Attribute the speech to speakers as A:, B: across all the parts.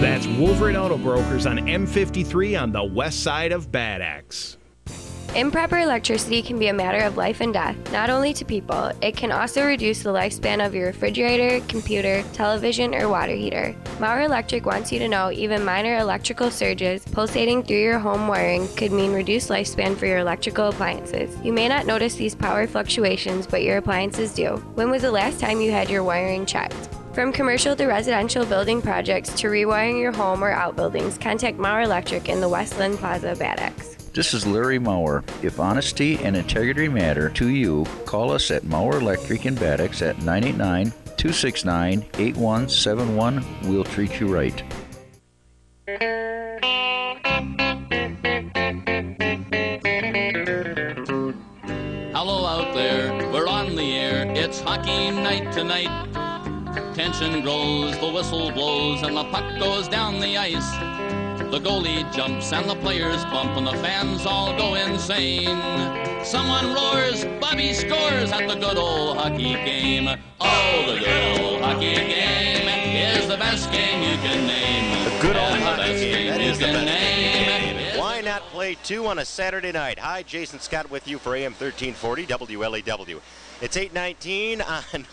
A: That's Wolverine Auto Brokers on M53 on the west side of Bad Axe.
B: Improper electricity can be a matter of life and death, not only to people. It can also reduce the lifespan of your refrigerator, computer, television, or water heater. Mauer Electric wants you to know even minor electrical surges pulsating through your home wiring could mean reduced lifespan for your electrical appliances. You may not notice these power fluctuations, but your appliances do. When was the last time you had your wiring checked? From commercial to residential building projects to rewiring your home or outbuildings, contact Mauer Electric in the Westland Plaza, Bad Axe.
C: This is Larry Mauer. If honesty and integrity matter to you, call us at Mauer Electric in Bad Axe at 989-269-8171. We'll treat you right.
D: Hello out there, we're on the air. It's hockey night tonight. Tension grows, the whistle blows, and the puck goes down the ice. The goalie jumps and the players bump and the fans all go insane. Someone roars, Bobby scores at the good old hockey game. Oh, the good old hockey game is the best game you can name.
E: The good old hockey game,
D: that is the best game.
E: Why not play two on a Saturday night? Hi, Jason Scott with you for AM 1340 WLAW. It's 8:19 on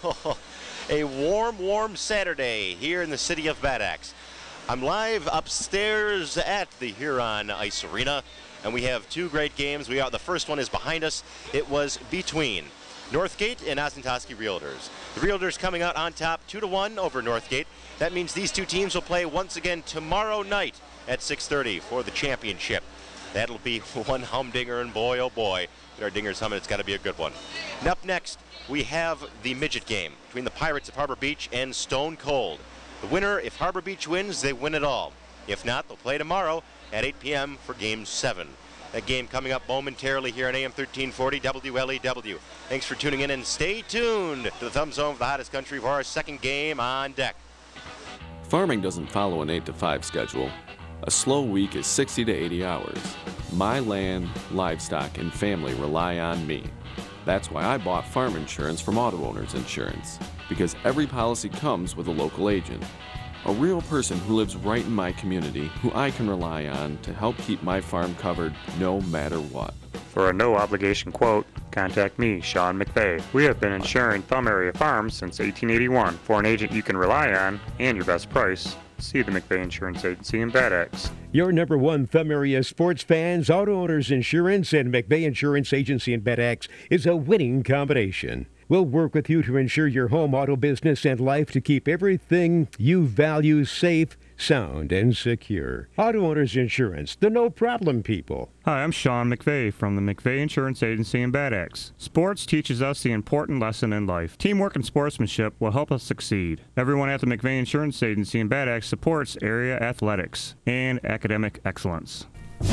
E: a warm Saturday here in the city of Bad Axe. I'm live upstairs at the Huron Ice Arena, and we have two great games. The first one is behind us. It was between Northgate and Osentoski Realtors. The Realtors coming out on top 2-1 over Northgate. That means these two teams will play once again tomorrow night at 6:30 for the championship. That'll be one humdinger, and boy, oh boy, our dinger's humming. It's got to be a good one. And up next, we have the midget game between the Pirates of Harbor Beach and Stone Cold. The winner, if Harbor Beach wins, they win it all. If not, they'll play tomorrow at 8 p.m. for Game 7. That game coming up momentarily here on AM 1340 WLAW. Thanks for tuning in, and stay tuned to the Thumb Zone of the hottest country for our second game on deck.
F: Farming doesn't follow an 8-to-5 schedule. A slow week is 60 to 80 hours. My land, livestock, and family rely on me. That's why I bought farm insurance from Auto Owners Insurance, because every policy comes with a local agent. A real person who lives right in my community, who I can rely on to help keep my farm covered no matter what.
G: For a no-obligation quote, contact me, Sean McVeigh. We have been insuring Thumb Area Farms since 1881. For an agent you can rely on and your best price, see the McVeigh Insurance Agency in Bad Axe.
H: Your number one Thumb Area sports fans, Auto Owners Insurance and McVeigh Insurance Agency in Bad Axe is a winning combination. We'll work with you to insure your home, auto business, and life to keep everything you value safe, sound, and secure. Auto Owners Insurance, the no-problem people.
G: Hi, I'm Sean McVeigh from the McVeigh Insurance Agency in Bad Axe. Sports teaches us the important lesson in life. Teamwork and sportsmanship will help us succeed. Everyone at the McVeigh Insurance Agency in Bad Axe supports area athletics and academic excellence.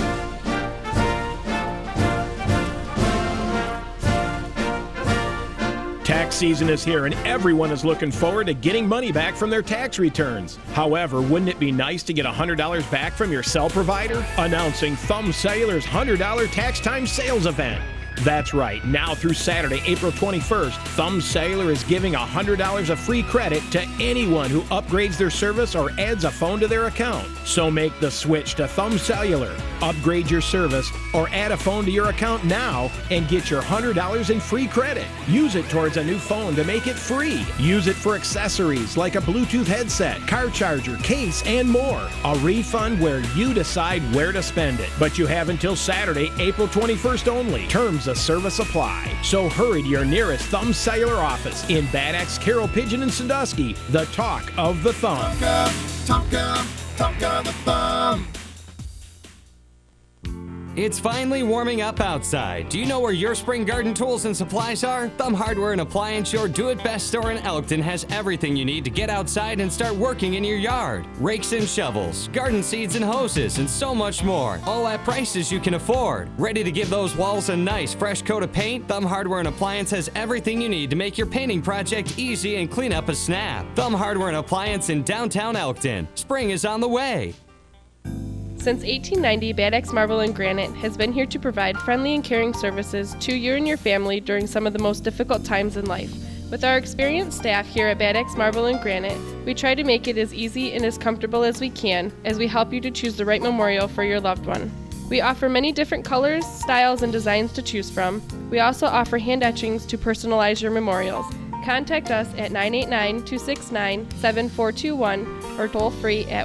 A: Tax season is here and everyone is looking forward to getting money back from their tax returns. However, wouldn't it be nice to get $100 back from your cell provider? Announcing Thumb Cellular's $100 Tax Time Sales Event. That's right. Now through Saturday, April 21st, Thumb Cellular is giving $100 of free credit to anyone who upgrades their service or adds a phone to their account. So make the switch to Thumb Cellular. Upgrade your service or add a phone to your account now and get your $100 in free credit. Use it towards a new phone to make it free. Use it for accessories like a Bluetooth headset, car charger, case, and more. A refund where you decide where to spend it. But you have until Saturday, April 21st only. Terms of service apply. So hurry to your nearest Thumb Cellular office in Bad Axe, Carroll, Pigeon, and Sandusky. The talk of the thumb.
I: Talk of the thumb. It's finally warming up outside. Do you know where your spring garden tools and supplies are? Thumb Hardware and Appliance, your do-it-best store in Elkton, has everything you need to get outside and start working in your yard. Rakes and shovels, garden seeds and hoses, and so much more. All at prices you can afford. Ready to give those walls a nice, fresh coat of paint? Thumb Hardware and Appliance has everything you need to make your painting project easy and clean up a snap. Thumb Hardware and Appliance in downtown Elkton. Spring is on the way.
J: Since 1890, Bad Axe Marble and Granite has been here to provide friendly and caring services to you and your family during some of the most difficult times in life. With our experienced staff here at Bad Axe Marble and Granite, we try to make it as easy and as comfortable as we can as we help you to choose the right memorial for your loved one. We offer many different colors, styles, and designs to choose from. We also offer hand etchings to personalize your memorials. Contact us at 989-269-7421 or toll free at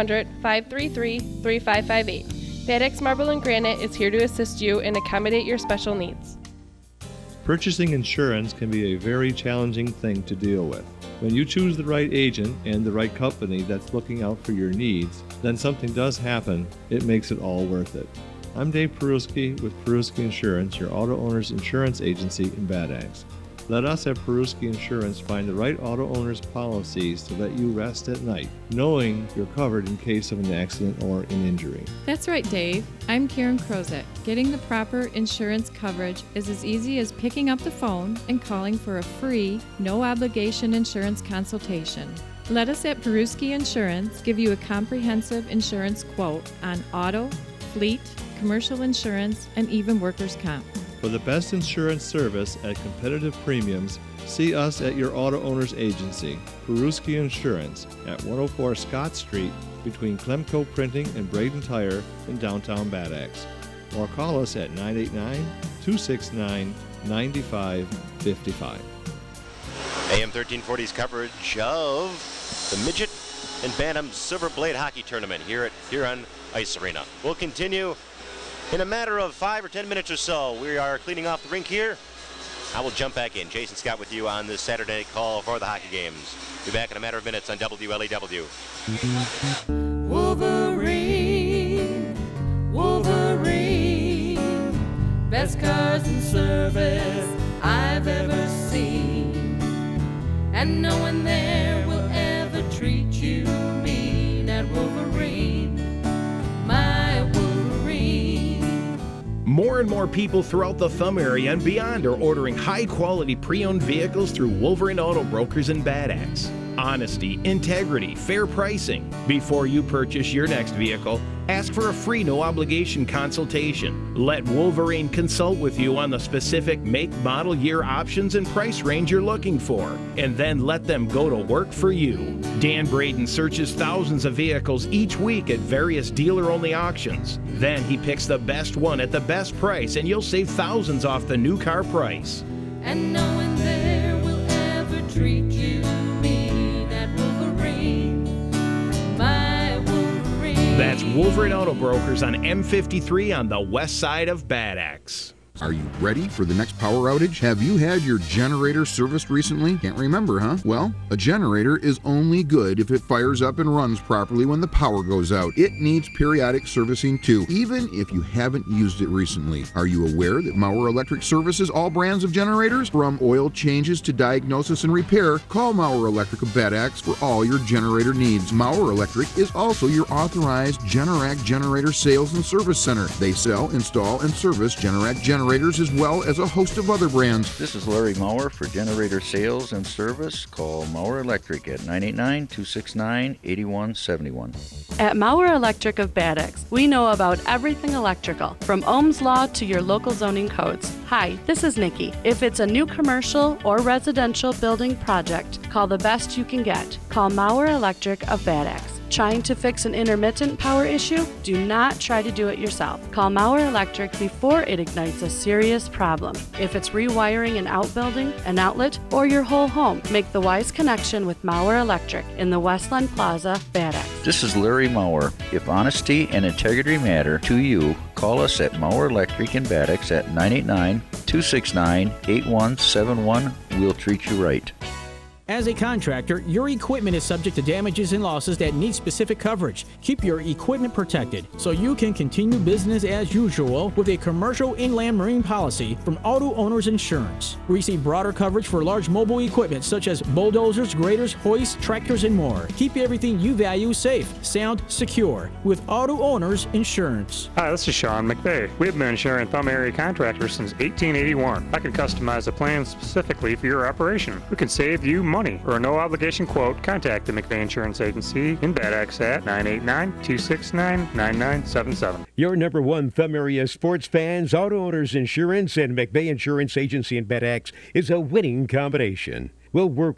J: 1-800-533-3558. Bad Axe Marble and Granite is here to assist you and accommodate your special needs.
K: Purchasing insurance can be a very challenging thing to deal with. When you choose the right agent and the right company that's looking out for your needs, then something does happen, it makes it all worth it. I'm Dave Peruski with Peruski Insurance, your auto owner's insurance agency in Bad Axe. Let us at Peruski Insurance find the right auto owner's policies to let you rest at night, knowing you're covered in case of an accident or an injury.
L: That's right, Dave. I'm Karen Crozet. Getting the proper insurance coverage is as easy as picking up the phone and calling for a free, no-obligation insurance consultation. Let us at Peruski Insurance give you a comprehensive insurance quote on auto, fleet, commercial insurance, and even workers' comp.
K: For the best insurance service at competitive premiums, see us at your auto owner's agency, Peruski Insurance, at 104 Scott Street between Clemco Printing and Braden Tire in downtown Bad Axe. Or call us at 989-269-9555.
E: AM 1340's coverage of the Midget and Bantam Silver Blade Hockey Tournament here at Huron Ice Arena. We'll continue in a matter of 5 or 10 minutes or so. We are cleaning off the rink here. I will jump back in. Jason Scott with you on this Saturday night call for the hockey games. Be back in a matter of minutes on WLEW.
M: Wolverine, Wolverine, best cars and service I've ever seen, and no one there will ever treat you mean at Wolverine, my Wolverine.
A: More and more people throughout the Thumb area and beyond are ordering high-quality pre-owned vehicles through Wolverine Auto Brokers in Bad Axe. Honesty, integrity, fair pricing. Before you purchase your next vehicle, ask for a free no-obligation consultation. Let Wolverine consult with you on the specific make, model, year options and price range you're looking for, and then let them go to work for you. Dan Braden searches thousands of vehicles each week at various dealer-only auctions. Then he picks the best one at the best price, and you'll save thousands off the new car price.
M: And no one there will ever treat you mean at Wolverine, my Wolverine.
A: That's Wolverine Auto Brokers on M53 on the west side of Bad Axe.
N: Are you ready for the next power outage? Have you had your generator serviced recently? Can't remember, huh? Well, a generator is only good if it fires up and runs properly when the power goes out. It needs periodic servicing too, even if you haven't used it recently. Are you aware that Maurer Electric services all brands of generators? From oil changes to diagnosis and repair, call Maurer Electric of Bad Axe for all your generator needs. Maurer Electric is also your authorized Generac generator sales and service center. They sell, install, and service Generac generators as well as a host of other brands.
C: This is Larry Maurer for generator sales and service. Call Maurer Electric at 989-269-8171.
O: At Maurer Electric of Bad Axe, we know about everything electrical, from Ohm's Law to your local zoning codes. Hi, this is Nikki. If it's a new commercial or residential building project, call the best you can get. Call Maurer Electric of Bad Axe. Trying to fix an intermittent power issue? Do not try to do it yourself. Call Maurer Electric before it ignites a serious problem. If it's rewiring an outbuilding, an outlet, or your whole home, make the wise connection with Maurer Electric in the Westland Plaza, Bad Axe.
C: This is Larry Maurer. If honesty and integrity matter to you, call us at Maurer Electric in Bad Axe at 989-269-8171. We'll treat you right.
P: As a contractor, your equipment is subject to damages and losses that need specific coverage. Keep your equipment protected so you can continue business as usual with a commercial inland marine policy from Auto Owners Insurance. Receive broader coverage for large mobile equipment such as bulldozers, graders, hoists, tractors, and more. Keep everything you value safe, sound, secure with Auto Owners Insurance.
G: Hi, this is Sean McVeigh. We've been insuring Thumb area contractors since 1881. I can customize a plan specifically for your operation. We can save you money money. For a no-obligation quote, contact the McVeigh Insurance Agency in Bad Axe at 989-269-9977.
H: Your number one Thumb area sports fans, Auto Owners Insurance, and McVeigh Insurance Agency in Bad Axe is a winning combination. We'll work